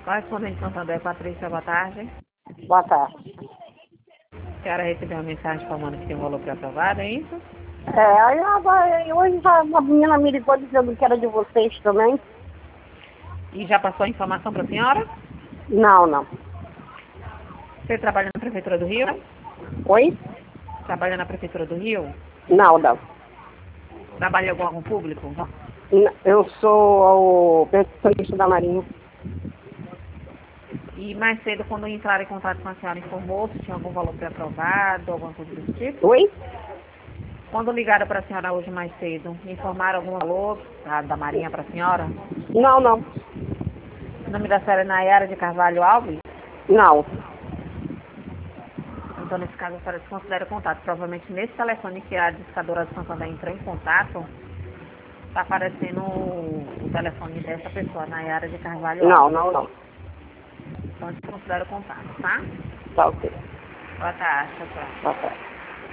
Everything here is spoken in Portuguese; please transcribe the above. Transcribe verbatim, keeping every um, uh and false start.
Correspondente Santander, Patrícia, boa tarde. Boa tarde. A senhora recebeu uma mensagem falando que tem um valor pré-aprovado, é isso? É, aí agora, hoje já a menina me ligou dizendo que era de vocês também. E já passou a informação para a senhora? Não, não. Você trabalha na Prefeitura do Rio? Oi? Trabalha na Prefeitura do Rio? Não, não. Trabalha em algum órgão público? N- Eu sou o pensionista da Marinha. E mais cedo, quando entraram em contato com a senhora, informou se tinha algum valor pré-aprovado, alguma coisa desse tipo? Oi? Quando ligaram para a senhora hoje mais cedo, informaram algum valor da, da Marinha para a senhora? Não, não. O nome da senhora é Nayara de Carvalho Alves? Não. Então, nesse caso, a senhora desconsidera o contato. Provavelmente nesse telefone que a discadora de Santander entrou em contato, está aparecendo o, o telefone dessa pessoa, Nayara de Carvalho Não, Alves. não, não. Então, desconsidera o contato, tá? Tá ok. Boa tarde, tchau, tchau. Boa tarde.